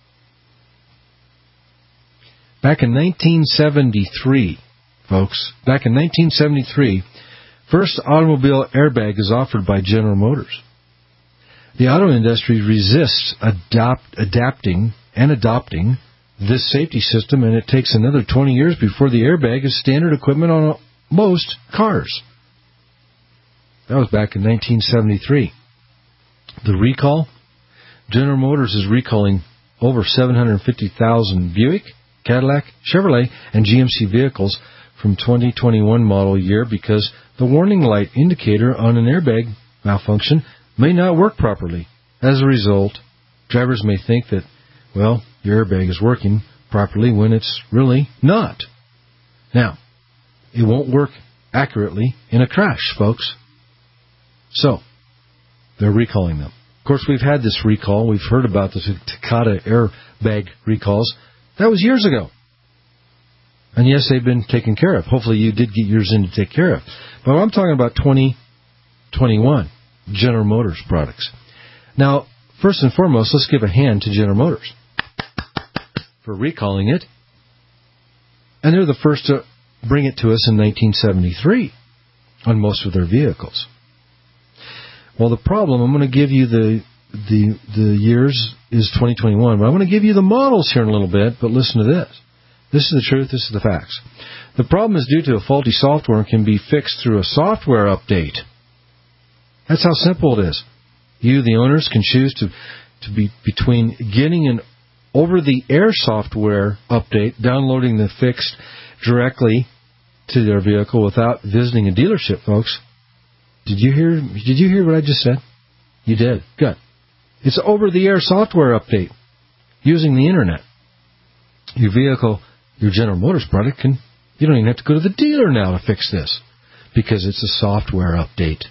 Back in nineteen seventy-three, folks, back in nineteen seventy-three, first automobile airbag is offered by General Motors. The auto industry resists adapt, adapting and adopting this safety system, and it takes another twenty years before the airbag is standard equipment on most cars. That was back in nineteen seventy-three. The recall, General Motors is recalling over seven hundred fifty thousand Buick, Cadillac, Chevrolet, and G M C vehicles from twenty twenty-one model year because the warning light indicator on an airbag malfunction may not work properly. As a result, drivers may think that, well, your airbag is working properly when it's really not. Now, it won't work accurately in a crash, folks. So, they're recalling them. Of course, we've had this recall. We've heard about the Takata airbag recalls. That was years ago. And yes, they've been taken care of. Hopefully you did get yours in to take care of. But I'm talking about twenty twenty-one General Motors products. Now, first and foremost, let's give a hand to General Motors for recalling it. And they're the first to bring it to us in nineteen seventy-three on most of their vehicles. Well, the problem, I'm going to give you the the the years is twenty twenty-one, but I'm going to give you the models here in a little bit, but listen to this. This is the truth, this is the facts. The problem is due to a faulty software and can be fixed through a software update. That's how simple it is. You, the owners, can choose to, to be between getting an over-the-air software update, downloading the fix directly to their vehicle without visiting a dealership, folks. Did you hear Did you hear what I just said? You did. Good. It's over-the-air software update using the internet. Your vehicle, your General Motors product, can you don't even have to go to the dealer now to fix this because it's a software update.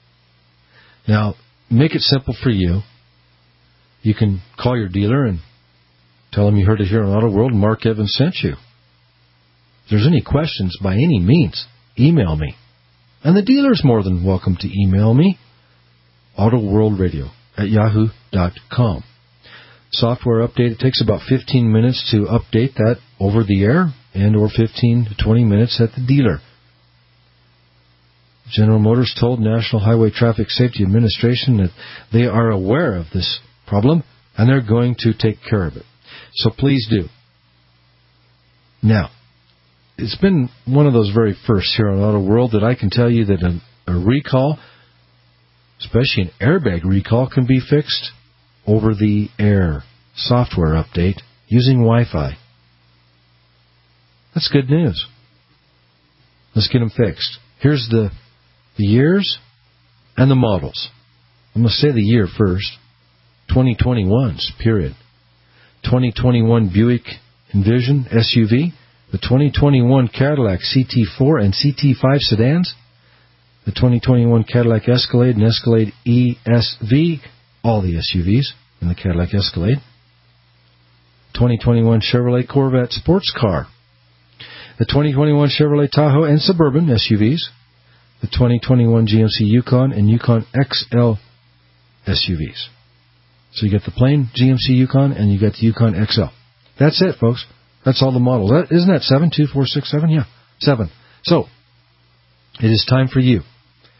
Now, make it simple for you. You can call your dealer and tell them you heard it here on Auto World and Mark Evans sent you. If there's any questions, by any means, email me. And the dealer's more than welcome to email me. AutoWorldRadio at yahoo dot com. Software update, it takes about fifteen minutes to update that over the air and or fifteen to twenty minutes at the dealer. General Motors told National Highway Traffic Safety Administration that they are aware of this problem and they're going to take care of it. So please do. Now, it's been one of those very first here on Auto World that I can tell you that a, a recall, especially an airbag recall, can be fixed over the air software update using Wi-Fi. That's good news. Let's get them fixed. Here's the, the years and the models. I'm going to say the year first. twenty twenty-one's, period. twenty twenty-one Buick Envision S U V. The twenty twenty-one Cadillac C T four and C T five sedans. The twenty twenty-one Cadillac Escalade and Escalade E S V. All the S U Vs in the Cadillac Escalade. twenty twenty-one Chevrolet Corvette sports car. The twenty twenty-one Chevrolet Tahoe and Suburban S U Vs. The twenty twenty-one G M C Yukon and Yukon X L S U Vs. So you get the plain G M C Yukon and you got the Yukon X L. That's it, folks. That's all the models. That, isn't that seven? Two, four, six, seven? Yeah, seven. So, it is time for you.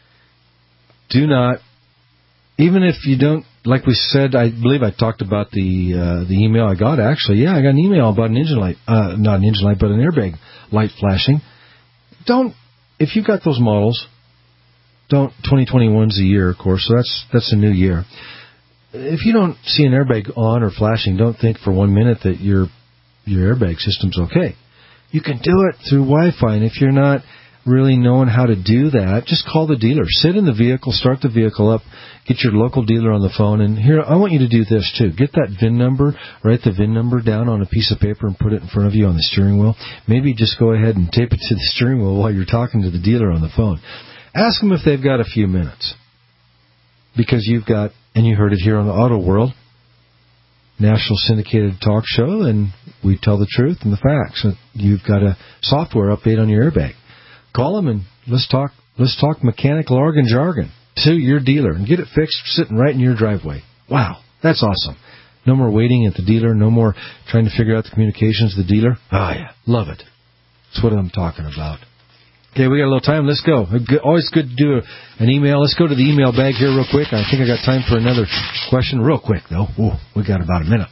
Do not, even if you don't, like we said, I believe I talked about the uh, the email I got, actually. Yeah, I got an email about an engine light, uh, not an engine light, but an airbag light flashing. Don't, if you've got those models, don't, twenty twenty-one's a year, of course, so that's that's a new year. If you don't see an airbag on or flashing, don't think for one minute that your your airbag system's okay. You can do it through Wi-Fi, and if you're not really knowing how to do that, just call the dealer. Sit in the vehicle, start the vehicle up, get your local dealer on the phone, and here, I want you to do this too. Get that V I N number, write the V I N number down on a piece of paper and put it in front of you on the steering wheel. Maybe just go ahead and tape it to the steering wheel while you're talking to the dealer on the phone. Ask them if they've got a few minutes. Because you've got, and you heard it here on the Auto World, national syndicated talk show, and we tell the truth and the facts. You've got a software update on your airbag. Call them and let's talk let's talk mechanical organ jargon to your dealer and get it fixed sitting right in your driveway. Wow, that's awesome. No more waiting at the dealer, no more trying to figure out the communications with the dealer. Oh, yeah, love it. That's what I'm talking about. Okay, we got a little time. Let's go. Always good to do an email. Let's go to the email bag here real quick. I think I got time for another question real quick, though. Ooh, we got about a minute.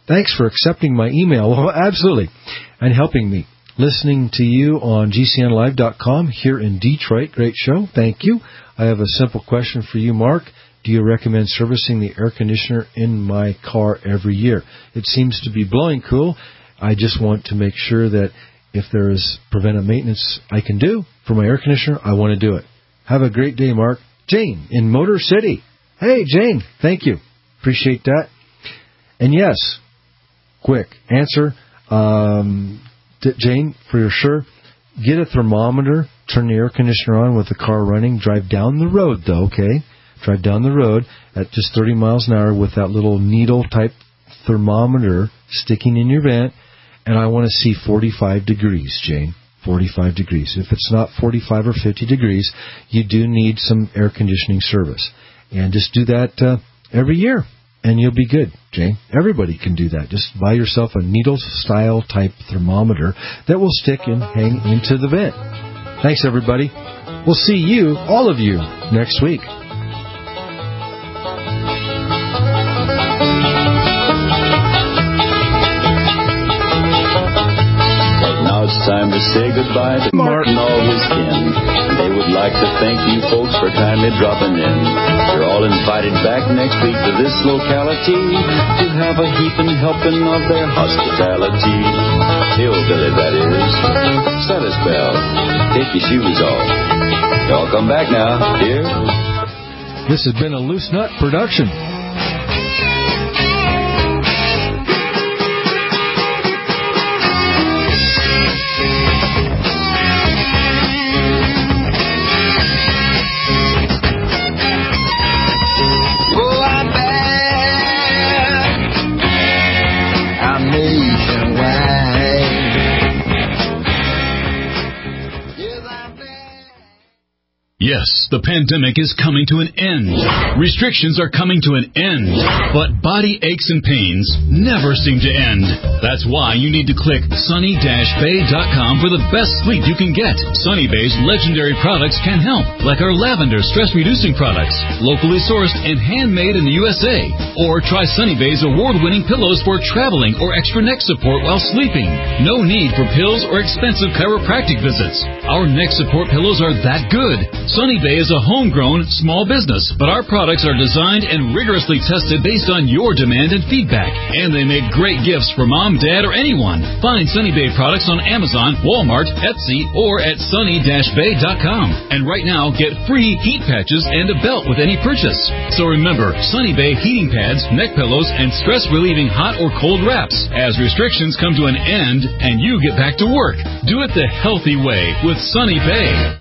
Thanks for accepting my email. Well, absolutely. And helping me. Listening to you on G C N live dot com here in Detroit. Great show. Thank you. I have a simple question for you, Mark. Do you recommend servicing the air conditioner in my car every year? It seems to be blowing cool. I just want to make sure that if there is preventive maintenance I can do for my air conditioner, I want to do it. Have a great day, Mark. Jane in Motor City. Hey, Jane. Thank you. Appreciate that. And yes, quick answer, um, Jane, for your sure, get a thermometer, turn the air conditioner on with the car running, drive down the road, though, okay? Drive down the road at just thirty miles an hour with that little needle-type thermometer sticking in your vent, and I want to see forty-five degrees, Jane, forty-five degrees. If it's not forty-five or fifty degrees, you do need some air conditioning service. And just do that uh, every year, and you'll be good, Jane. Everybody can do that. Just buy yourself a needle-style type thermometer that will stick and hang into the vent. Thanks, everybody. We'll see you, all of you, next week. It's time to say goodbye to Mark and all his kin. They would like to thank you folks for kindly dropping in. You're all invited back next week to this locality to have a heaping helping of their hospitality. Hillbilly, that is. Set us bell. Take your shoes off. Y'all come back now, dear. This has been a Loose Nut production. Yes, the pandemic is coming to an end. Restrictions are coming to an end. But body aches and pains never seem to end. That's why you need to click sunny dash bay dot com for the best sleep you can get. Sunny Bay's legendary products can help, like our lavender stress-reducing products, locally sourced and handmade in the U S A. Or try Sunny Bay's award-winning pillows for traveling or extra neck support while sleeping. No need for pills or expensive chiropractic visits. Our neck support pillows are that good. Sunny Bay is a homegrown small business, but our products are designed and rigorously tested based on your demand and feedback. And they make great gifts for mom, dad, or anyone. Find Sunny Bay products on Amazon, Walmart, Etsy, or at sunny dash bay dot com. And right now, get free heat patches and a belt with any purchase. So remember, Sunny Bay heating pads, neck pillows, and stress-relieving hot or cold wraps. As restrictions come to an end and you get back to work, do it the healthy way with Sunny Bay.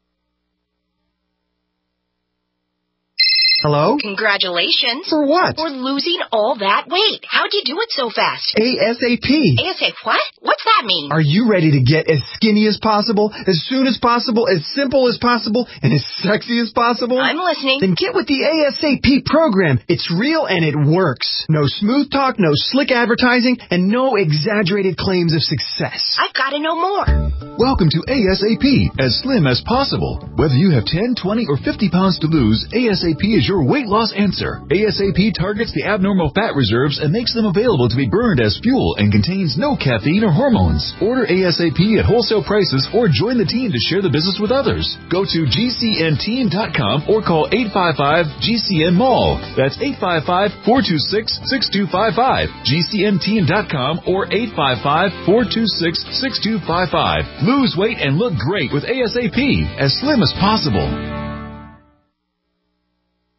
Hello? Congratulations. For what? For losing all that weight. How'd you do it so fast? ASAP. ASAP what? What's that mean? Are you ready to get as skinny as possible, as soon as possible, as simple as possible, and as sexy as possible? I'm listening. Then get with the ASAP program. It's real and it works. No smooth talk, no slick advertising, and no exaggerated claims of success. I've got to know more. Welcome to ASAP, as slim as possible. Whether you have ten, twenty, or fifty pounds to lose, ASAP is your weight loss answer. ASAP targets the abnormal fat reserves and makes them available to be burned as fuel and contains no caffeine or hormones. Order ASAP at wholesale prices or join the team to share the business with others. Go to G C N team dot com or call eight five five G C N mall. That's eight five five, four two six, six two five five. G C N team dot com or eight five five, four two six, six two five five. Lose weight and look great with ASAP, as slim as possible.